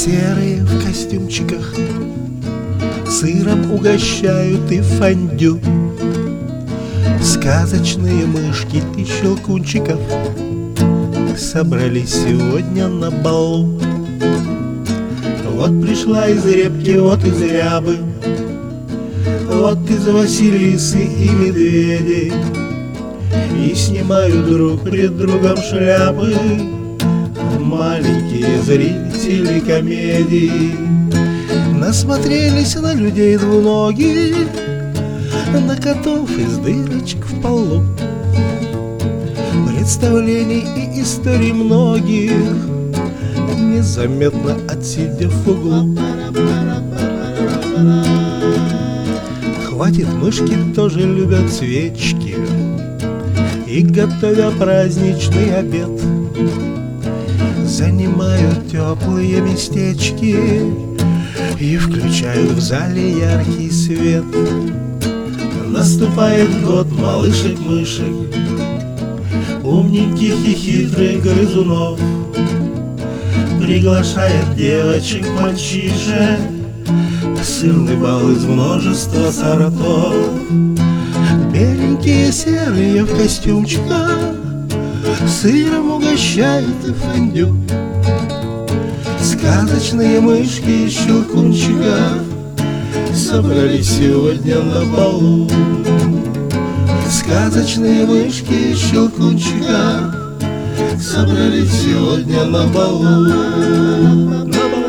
Серые в костюмчиках сыром угощают и фондю. Сказочные мышки и щелкунчиков собрались сегодня на балу. Вот пришла из Репки, вот из Рябы, вот из Василисы и Медведей, и снимают друг пред другом шляпы маленькие зрители комедий. Насмотрелись на людей двуногих, на котов из дырочек в полу, представлений и историй многих, незаметно отсидев в углу. Хватит, мышки тоже любят свечки, и, готовя праздничный обед, занимают теплые местечки и включают в зале яркий свет. Наступает год малышек-мышек, умненьких и хитрых грызунов, приглашает девочек-мальчишек сырный бал из множества сортов. Беленькие серые в костюмчиках сыром угощают и фондю. Сказочные мышки и щелкунчика собрались сегодня на балу. Сказочные мышки и щелкунчика собрались сегодня на балу.